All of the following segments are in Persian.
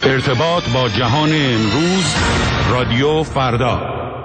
ارتباط با جهان امروز، رادیو فردا.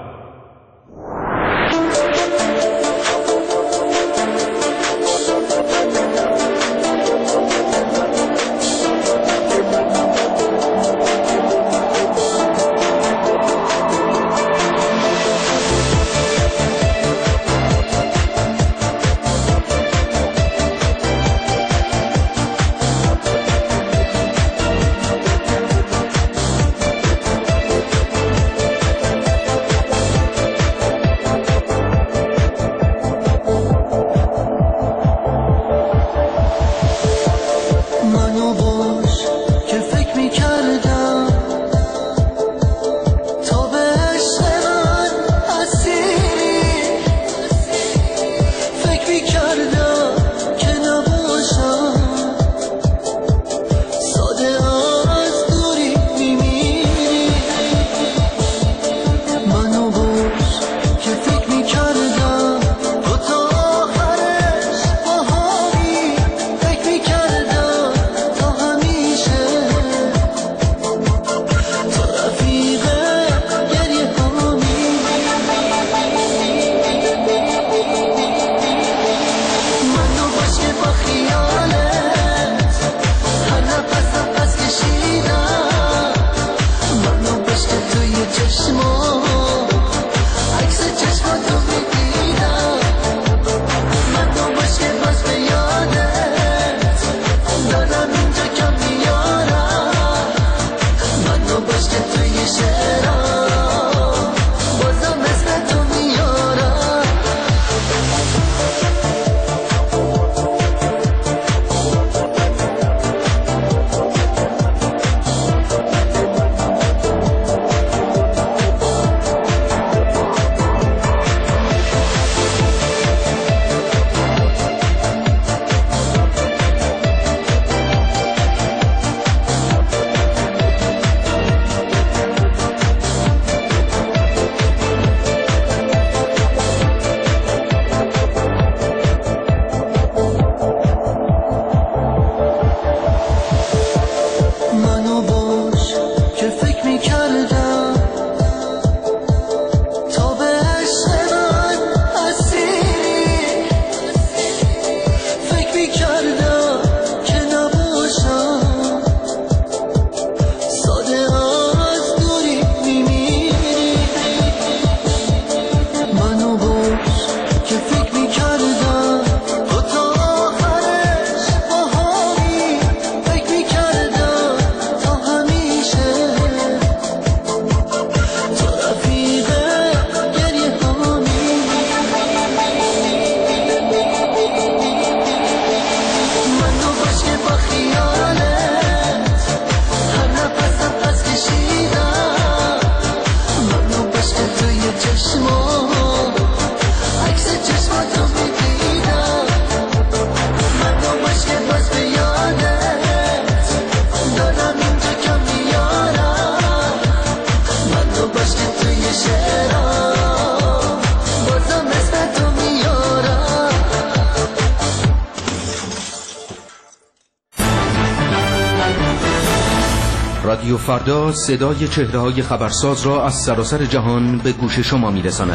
رادیو فردا صدای چهره‌های خبرساز را از سراسر جهان به گوش شما می‌رساند.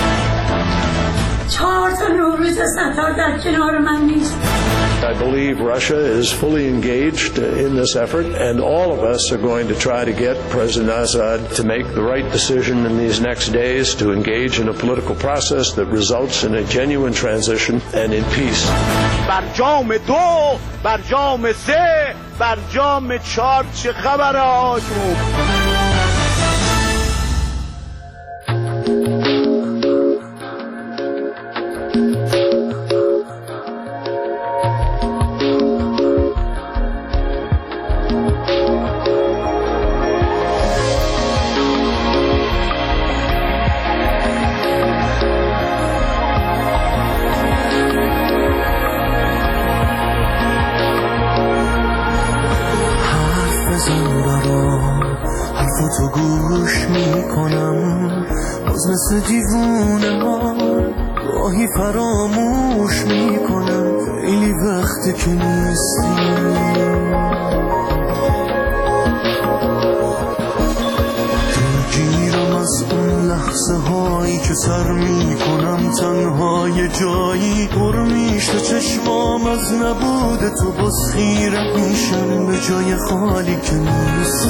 4 تا نوروز ستار در کنار من نیست. I believe Russia is fully engaged in this effort, and all of us are going to try to get President Assad to make the right decision in these next days to engage in a political process that results in a genuine transition and in peace. برجام 2 برجام 3 برجام 4 چه خبره هاشون؟ حرفاتو گوش میکنم، باز مثل دیوونه ها گاهی فراموش میکنم، خیلی وقته که نیستی. لحظه هایی که سر میکنم تنها یه جایی پر میشه چشمام از نبود تو، باز خیره میشم به جای خالی که نیستی.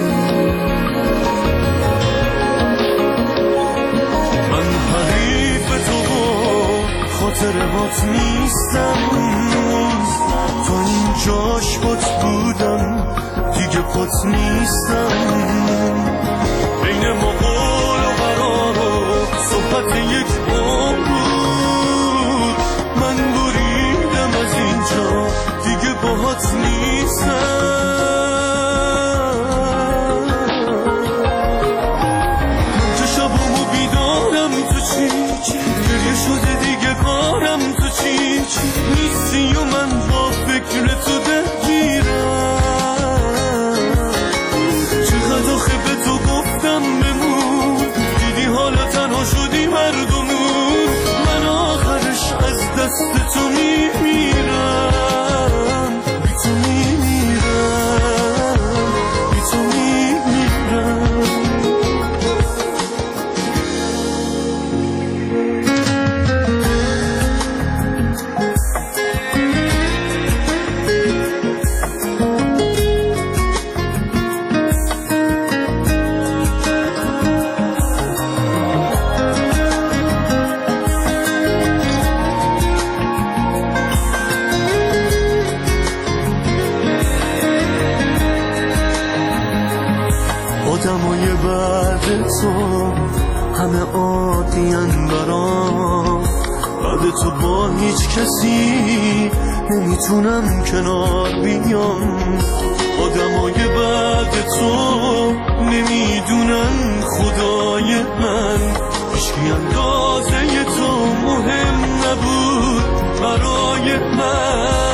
من حریف تو و خاطرات نیستم، تا این جاش پات بودم دیگه پات نیستم. بین ما قول و قرار و صحبت یک عمر بود، من بریدم از اینجا دیگه باهات نیستم. من که شبامو بیدارم تو چی گریه شده دیگه کارم تو چی نیستی و من با فکر تو درگیرم. چقدر آخه به تو گفتم بمون، دیدی حالا تنها شدی مردمون. من آخرش از دست تو میمیرم، بی تو میمیرم، بی تو میمیرم. آدمای بعد تو همه عادی‌ان برام، بعد تو با هیچ کسی نمیتونم کنار بیام. آدمای بعد تو نمیدونن خدای من، هیچکی اندازه تو مهم نبود برای من.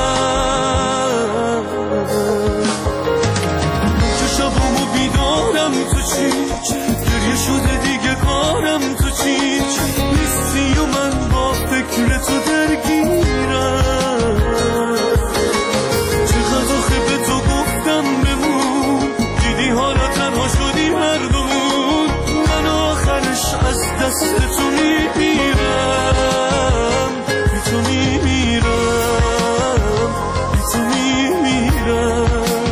شبامو بیدارم تو چی گریه شده دیگه کارم تو چی نیستی و من با فکر تو درگیرم. چقدر آخه به تو گفتم بمون، دیدی حالا تنها شدی مردمون. من آخرش از دست تو میمیرم، بی تو میمیرم، بی تو میمیرم.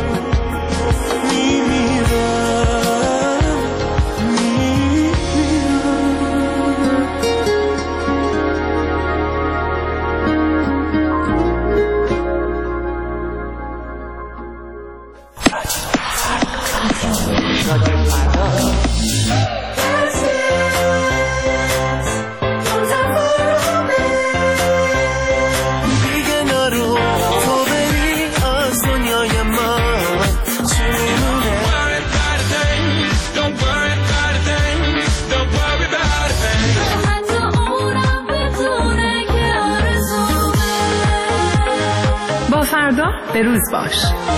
فردا به روز باش.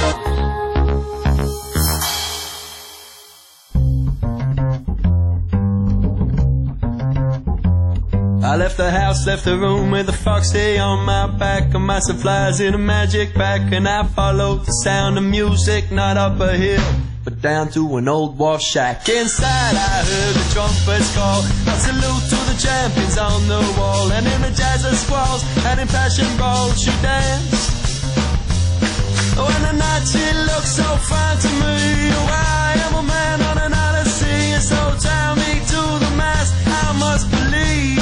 I left the house, left the room with the foxy on my back, a mass of flies in a magic bag, and I followed the sound of music, not up a hill, but down to an old wharf shack. Inside I heard the trumpets call, a salute to the champions on the wall, and in the jazz of squalls, and in passion brawls she danced. When the night she looked so fine to me, oh, I am a man on an odyssey, and so tie me to the mast, I must believe.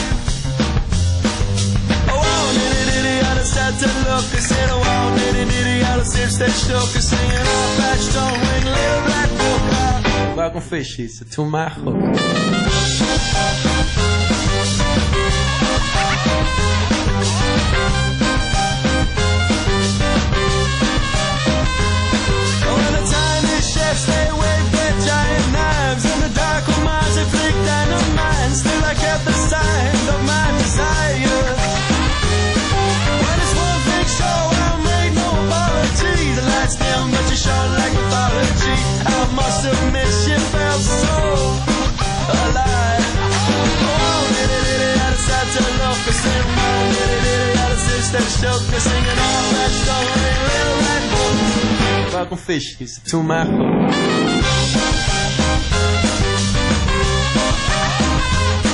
Start to look, I said, oh, nitty, all the sips that shook, I singing all black stone ring, little black book. Welcome fishies to my hook. Oh, and the tiny chefs, they wave their giant knives, and the dark minds, they flick down on mine. Still I kept the signs of my desire. The lights dim, but you shone like mythology. I must admit she felt so alive. Oh, diddy, I decided to look, I said, oh, diddy, I decided to shook, I singing all that story, little red book. Welcome fishies to my hook.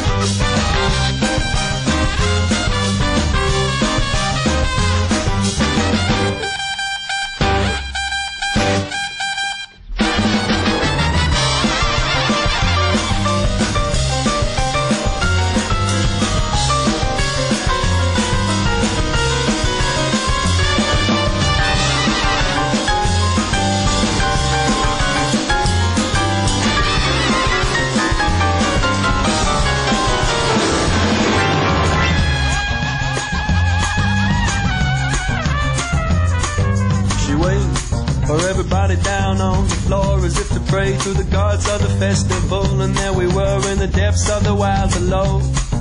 floor as if to pray to the gods of the festival. And there we were in the depths of the wild below.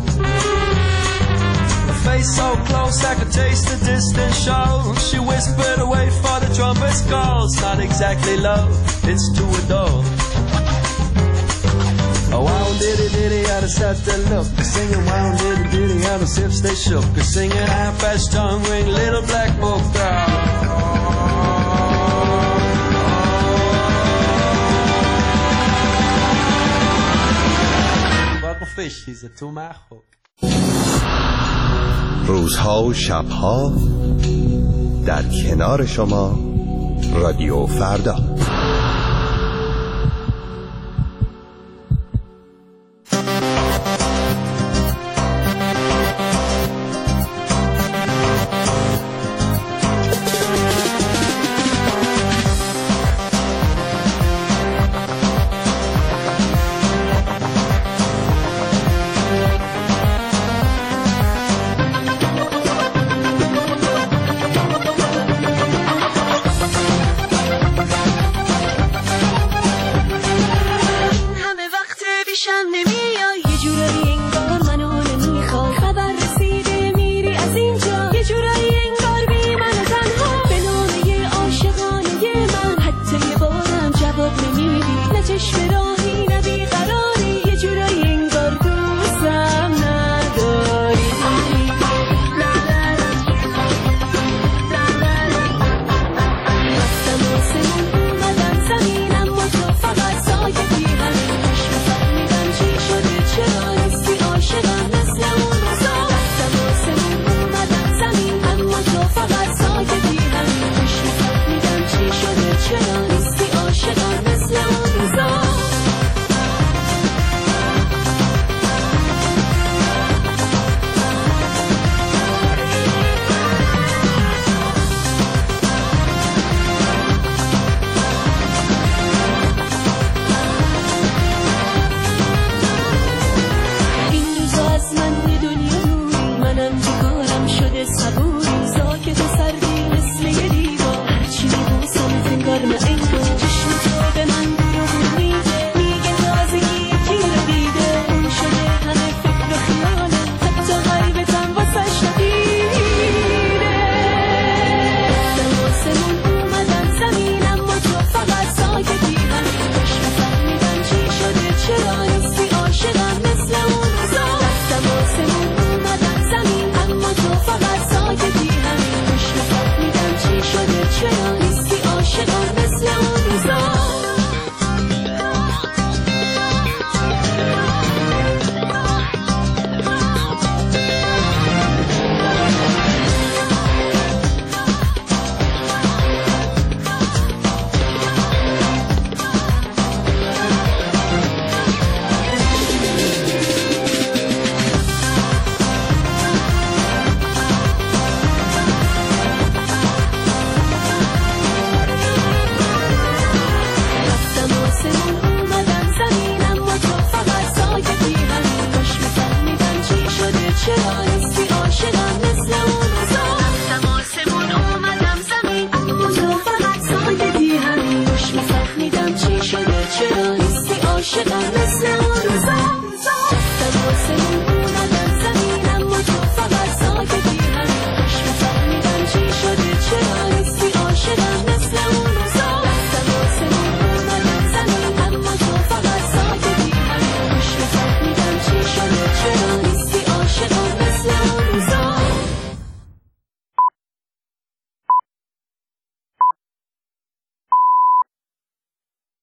A face so close I could taste the distant show. She whispered, wait for the trumpet's call. It's not exactly love, it's to adore. Oh, wow, diddy, out of set the look. Singing wow, diddy, out of sips they shook. Singing half-fast tongue ring, little black book. Fish, he's a two-mile hook. روزها و شبها در کنار شما رادیو فردا.